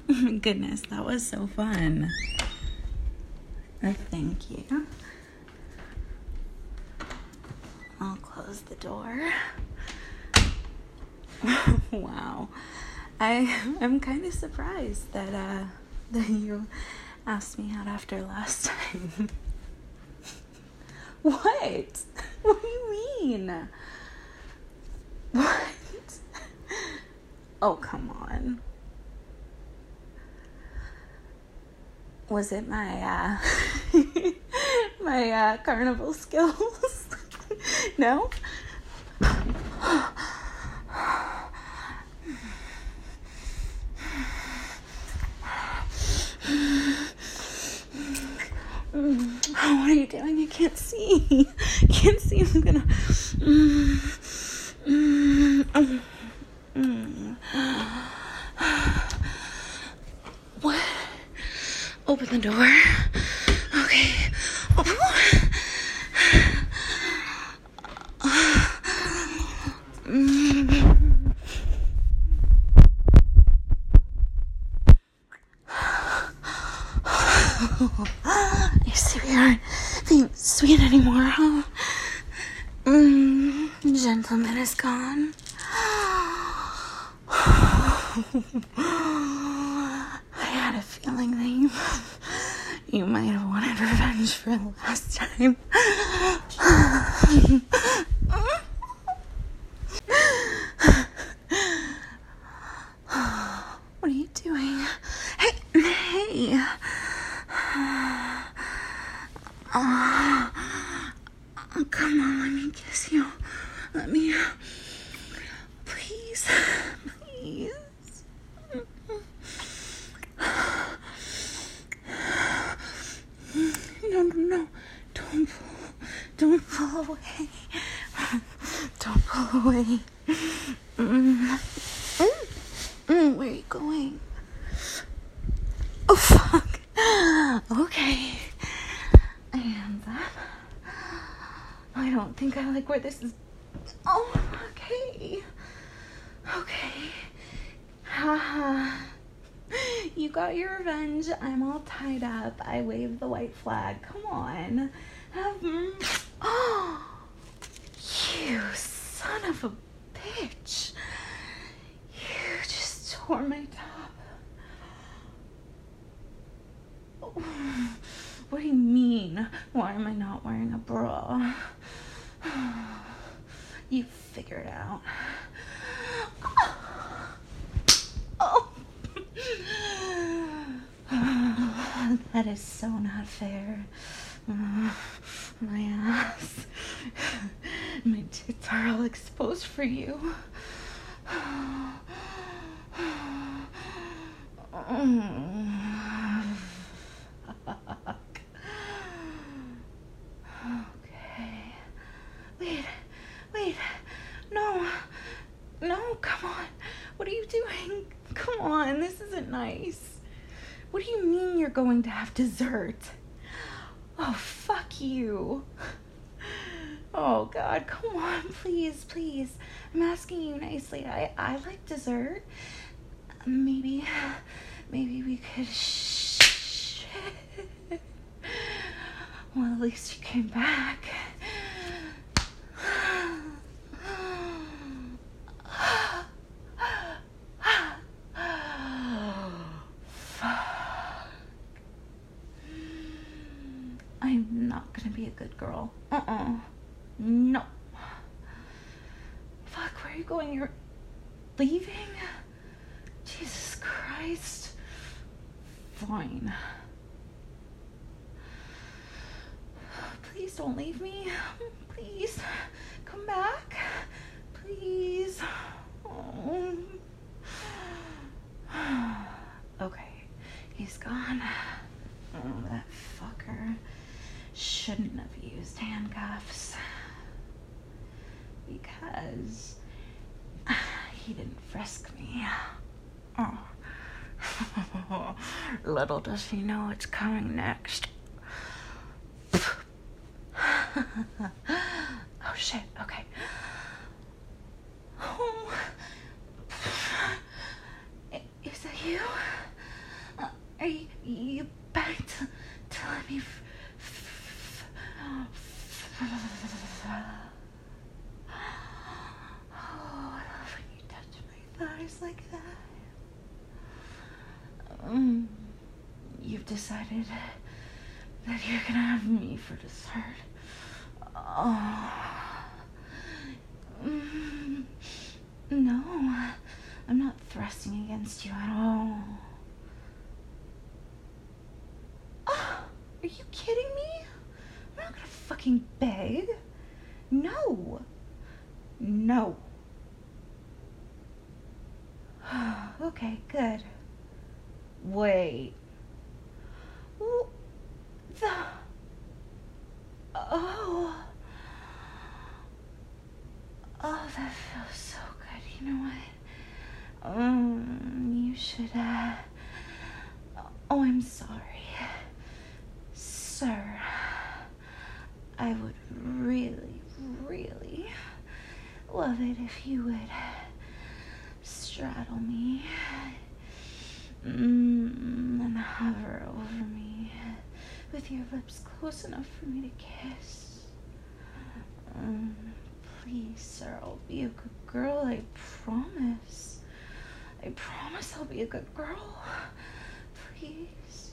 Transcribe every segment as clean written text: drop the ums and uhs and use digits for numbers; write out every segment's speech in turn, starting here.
Goodness, that was so fun. Thank you. I'll close the door. Wow. I'm kind of surprised that you asked me out after last time. What? What do you mean? What? Oh, come on. Was it my my carnival skills? No? What are you doing? I can't see. Can't see. I'm gonna. What? Open the door. Okay. I see we aren't being sweet anymore, huh? Gentleman is gone. I had a feeling that you might have wanted revenge for the last time. What are you doing? Hey. Oh, come on, let me kiss you. Let me. Please. No. Don't pull away. Don't pull away. Where are you going? Oh, fuck. Okay. And I don't think I like where this is. Oh, okay. Haha. You got your revenge. I'm all tied up. I waved the white flag. Come on. Oh, you son of a bitch. You just tore my top. Oh, what do you mean? Why am I not wearing a bra? You figure it out. Oh. That is so not fair. My ass. My tits are all exposed for you. Okay. Wait. No, come on. What are you doing? Come on, this isn't nice. What do you mean you're going to have dessert? Oh, fuck you. Oh, God, come on, please. I'm asking you nicely. I like dessert. Maybe we could Well, at least you came back. I'm not gonna be a good girl. No. Fuck, where are you going? You're leaving? Jesus Christ. Fine. Please don't leave me. Please. Come back. Please. Oh. Okay. He's gone. Oh, that fucker. Shouldn't have used handcuffs. Because he didn't frisk me. Oh. Little does he know what's coming next. Oh shit, okay. Oh. Is that you? You begged to let me Oh, I love when you touch my thighs like that. You've decided that you're gonna have me for dessert. Oh. No, I'm not thrusting against you at all. Oh, are you kidding me? I'm not gonna fucking beg. No. No. Okay, good. Wait. Oh, that feels so good. You know what? You should, Oh, I'm sorry. Sir, I would really, really love it if you would straddle me and hover over me with your lips close enough for me to kiss. Please, sir, I'll be a good girl, I promise. I promise I'll be a good girl. Please.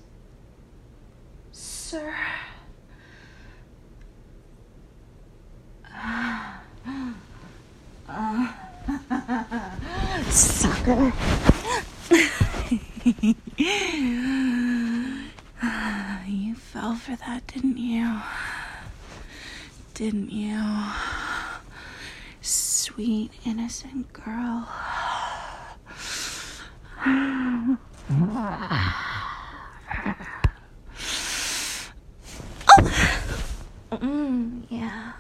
Sir. Sucker. You fell for that, didn't you? Didn't you? Sweet, innocent girl. Yeah.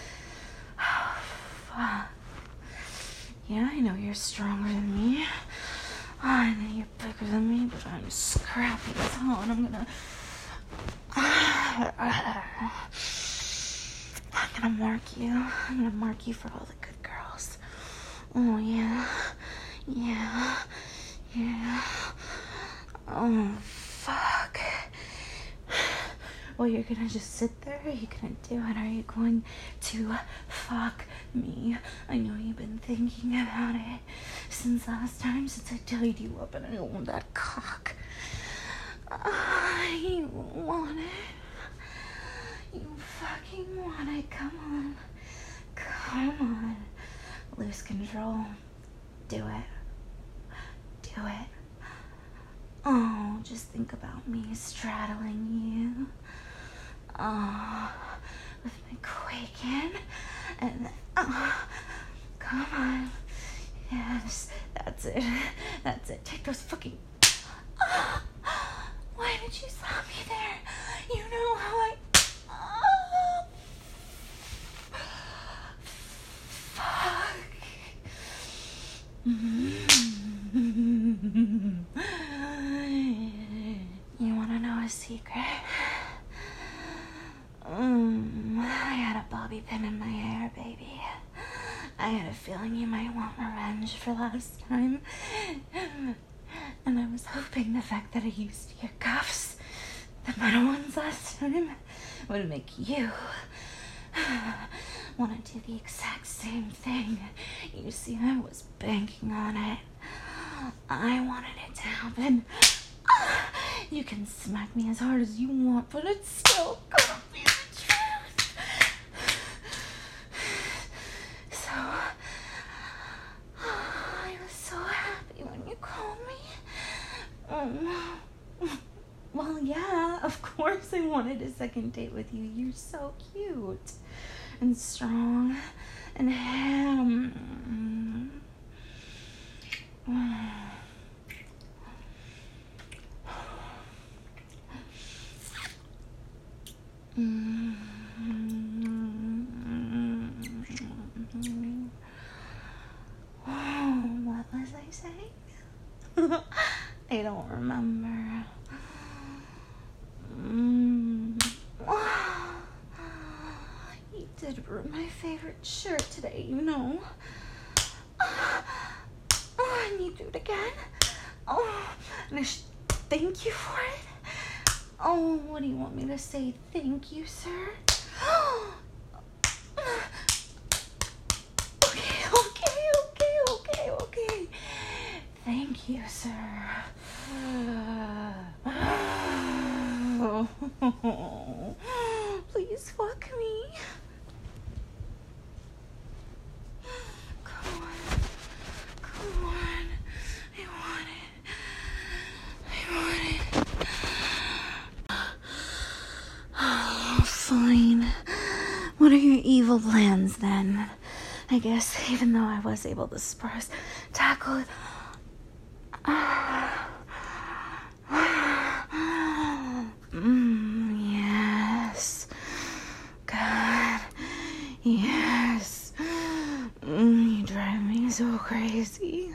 Fuck. Yeah, I know you're stronger than me. I know you're bigger than me, but I'm scrappy as hell, and I'm gonna mark you. I'm gonna mark you for all the good girls. Oh, yeah. Yeah. Yeah. Oh, fuck. Well, you're gonna just sit there? Are you gonna do it? Are you going to fuck me? I know you've been thinking about it since last time, since I tied you up and I want that cock. You want it? You fucking want it? Come on. Come on. Lose control. Do it. Do it. Oh, just think about me straddling you. Oh, with my quaking. And then, come on. Yes, that's it. That's it. Take those fucking... Why did you slap me there? You know how I... Fuck. You wanna know a secret? I had a bobby pin in my hair, baby. I had a feeling you might want revenge for last time. And I was hoping the fact that I used your cuffs, the metal ones last time, would make you want to do the exact same thing. You see, I was banking on it. I wanted it to happen. You can smack me as hard as you want, but it's still gonna be the truth. So, I was so happy when you called me. Well, yeah, of course I wanted a second date with you. You're so cute and strong and what was I saying? I don't remember. You did ruin my favorite shirt today, you know. And you do it again. Oh, and I should thank you for it. Oh, what do you want me to say? Thank you, sir? Okay. Thank you, sir. Please fuck me. Come on. I want it. Oh, fine. What are your evil plans then? I guess even though I was able to tackle it. Yes. God. Yes. You drive me so crazy.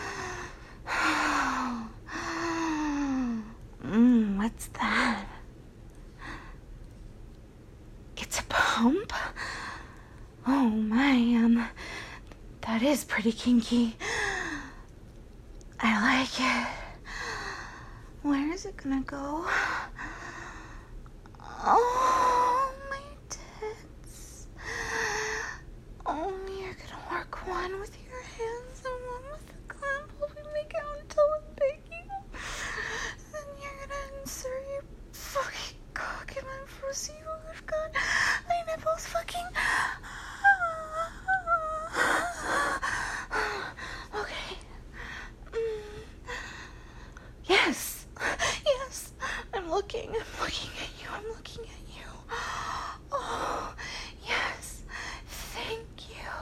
What's that? It's a pump? Oh, man. That is pretty kinky. I like it. Where is it gonna go? Oh, my tits. Oh, you're gonna work one with your hands and one with the clamp while we make out until I'm begging. Then you're gonna insert your fucking cock in my pussy while I've got my nipples fucking... Okay. Yes. I'm looking at you. Oh, yes. Thank you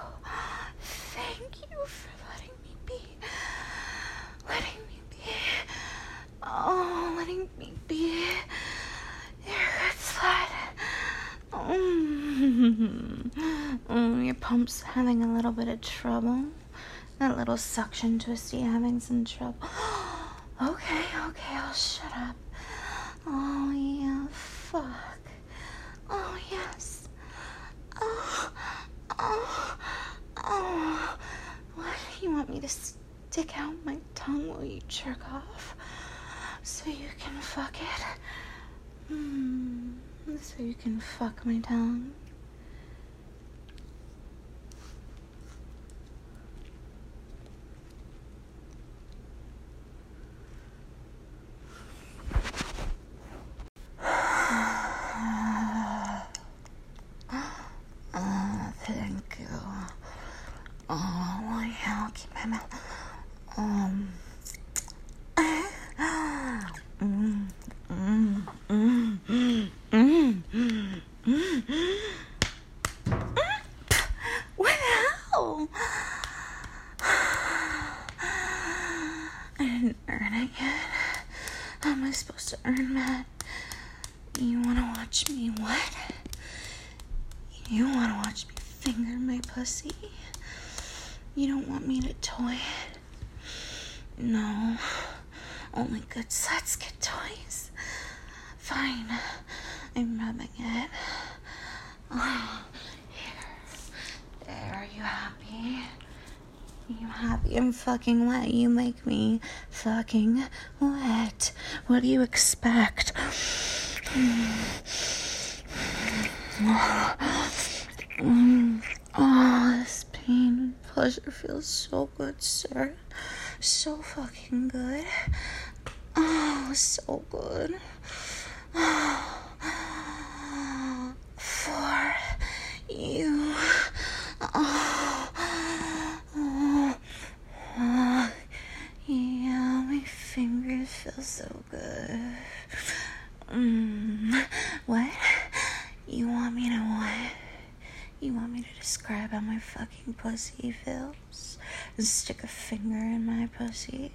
for letting me be. Oh, letting me be your good slut. Your pump's having a little bit of trouble. That little suction twisty having some trouble. Okay, I'll shut up. Oh, yeah, fuck. Oh, yes. Oh. What, you want me to stick out my tongue while you jerk off? So you can fuck it? So you can fuck my tongue? Thank you. Oh, yeah, I'll keep my mouth. What the hell? I didn't earn it yet. How am I supposed to earn that? You wanna watch me what? You wanna watch me finger my pussy? You don't want me to toy it? No. Only good sluts get toys. Fine. I'm rubbing it. Oh, here. There, are you happy? You happy? I'm fucking wet. You make me fucking wet. What do you expect? Oh, this pain and pleasure feels so good, sir. So fucking good. Oh, so good. For you. Yeah, my fingers feel so good. What? You want me to what? You want me to describe how my fucking pussy feels? And stick a finger in my pussy?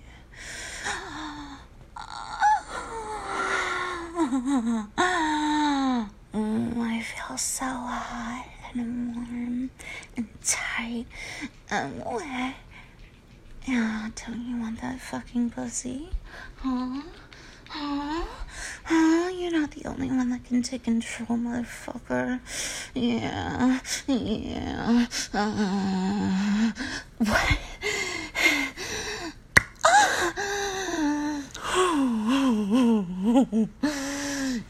I feel so hot and warm and tight and wet. Yeah, don't you want that fucking pussy? Huh? You're not the only one that can take control, motherfucker. Yeah. What?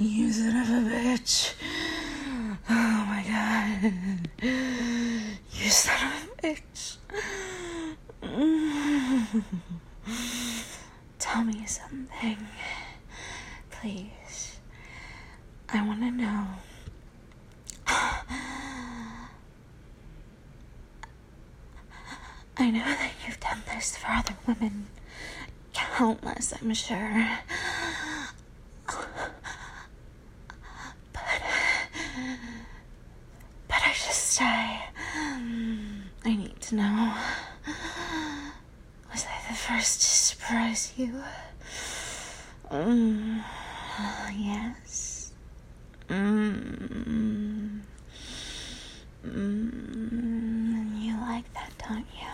You son of a bitch. Oh my god. You son of a bitch. Tell me something. Please. I want to know. I know that you've done this for other women. Countless, I'm sure. But I need to know. Was I the first to surprise you? Yes. You like that, don't you?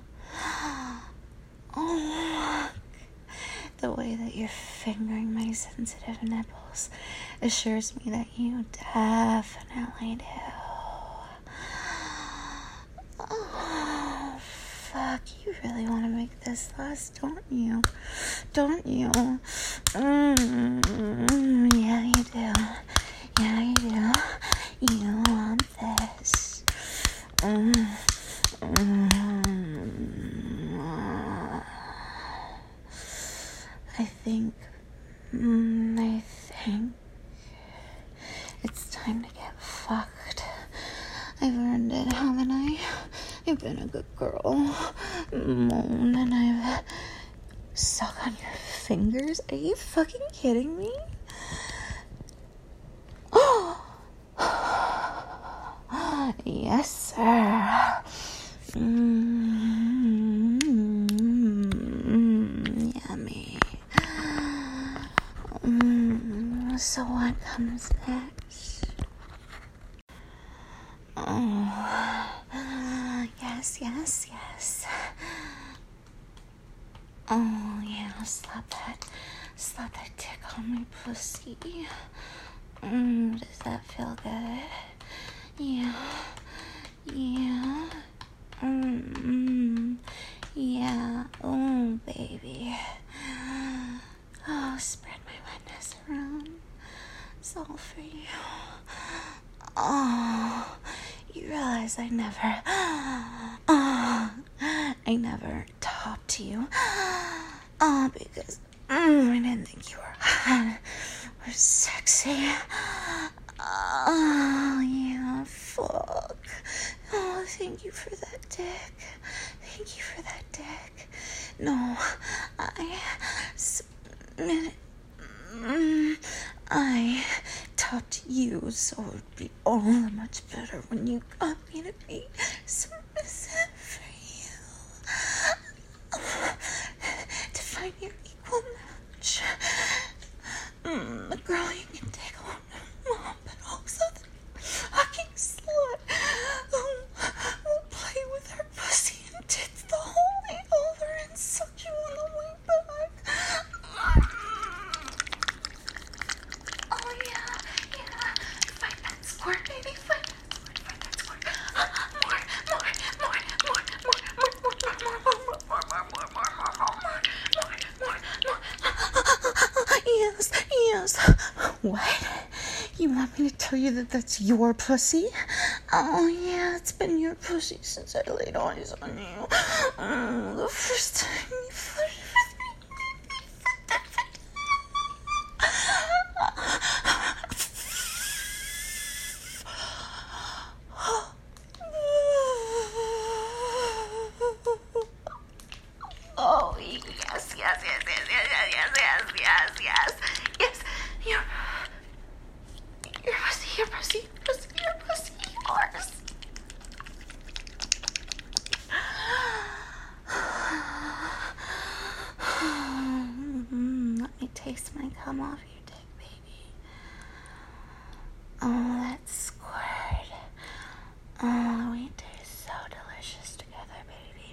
Oh, the way that you're fingering my sensitive nipples assures me that you definitely do. Oh, fuck, you really want to make this last, don't you? Don't you? Yeah, you do. Yeah, you do. You want this. I think it's time to get fucked. I've earned it, haven't I? I've been a good girl. Moaned and I've sucked on your fingers. Are you fucking kidding me? Yes, sir. Yummy. So what comes next? Oh, yes. Oh, yeah, slap that dick on my pussy. Does that feel good? Yeah. Yeah, oh, baby. Oh, spread my wetness around. It's all for you. Oh, you realize I never topped you. Oh, because I didn't think you were hot or sexy. Oh, yeah, fuck. Oh, thank you for that dick. No, I topped you, so it would be all the much better when you got me to be submissive for you. To find your equal match. The girl you can take home to mom, but also the fucking slut who play with her pussy and tits the whole way over and suck you on the way back. Oh yeah. Fight that squirt, baby. Fight that squirt. More. Yes. What? You want me to tell you that that's your pussy? Oh, yeah, it's been your pussy since I laid eyes on you. The first time you flirted with me. Oh, yes. Your pussy, yours. Let me taste my cum off your dick, baby. Oh, that squirt. Oh, we taste so delicious together, baby.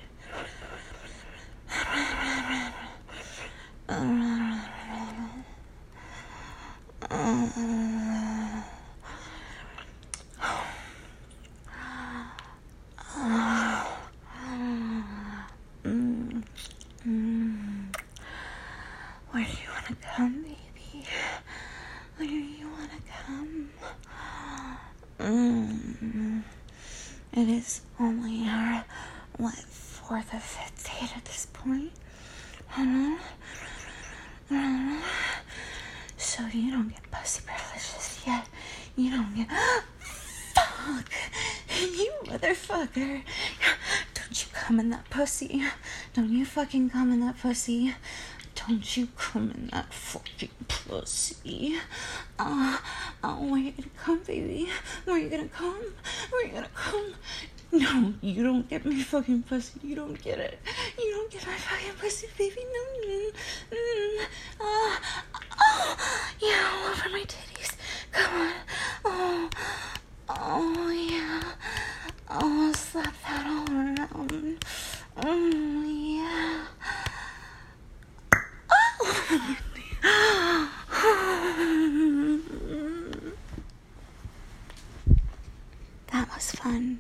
Where do you want to come, baby? Or do you want to come? It is only our, fourth or fifth date at this point. So you don't get pussy privilege just yet. You don't get... Fuck! You motherfucker! Don't you come in that pussy. Don't you fucking come in that pussy. Don't you come in that fucking pussy. Where you gonna come, baby? Where you gonna come? Where you gonna come? No, you don't get me fucking pussy. You don't get it. You don't get my fucking pussy, baby. No. Yeah, all over my titties. Come on. Oh, yeah. I'll slap that all around. Yeah. That was fun.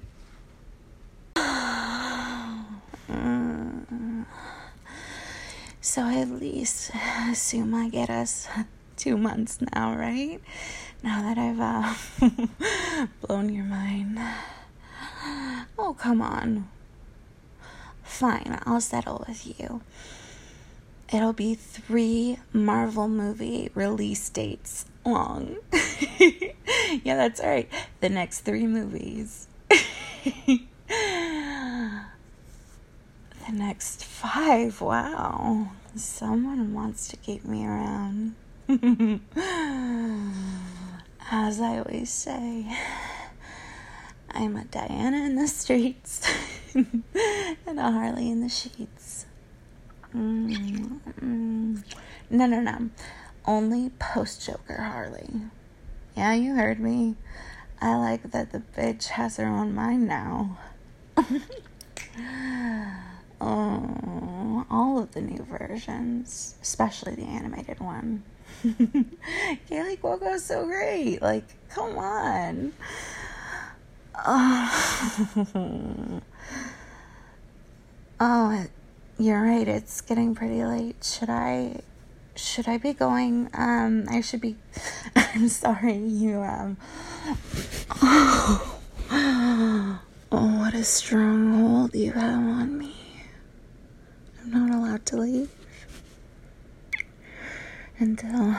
So I at least assume I get us 2 months now, right? Now that I've blown your mind. Oh, come on. Fine, I'll settle with you. It'll be 3 Marvel movie release dates long. Yeah, that's right. The next 3 movies. The next 5, wow. Someone wants to keep me around. As I always say, I'm a Diana in the streets and a Harley in the sheets. No. Only post-Joker Harley. Yeah, you heard me. I like that the bitch has her own mind now. Oh, all of the new versions, especially the animated one. Kaylee Cuoco's so great. Like, come on. Oh, you're right. It's getting pretty late. Should I be going? I should be. I'm sorry. Oh, what a strong hold you have on me. I'm not allowed to leave until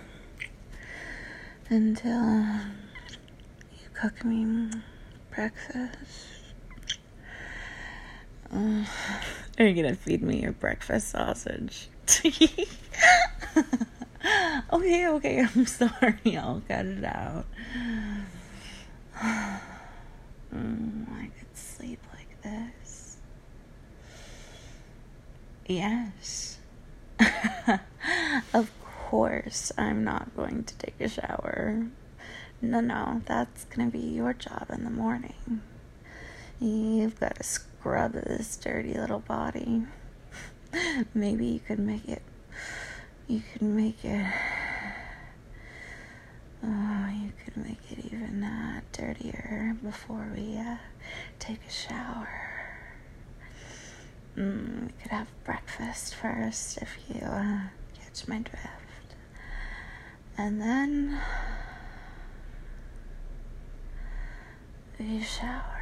you cook me breakfast. Are you gonna feed me your breakfast sausage? Okay, I'm sorry. I'll cut it out. I could sleep like this. Yes. Of course, I'm not going to take a shower. No, that's gonna be your job in the morning. You've got to scrub this dirty little body. Maybe you could make it even dirtier before we take a shower. We could have breakfast first if you catch my drift. And then we shower.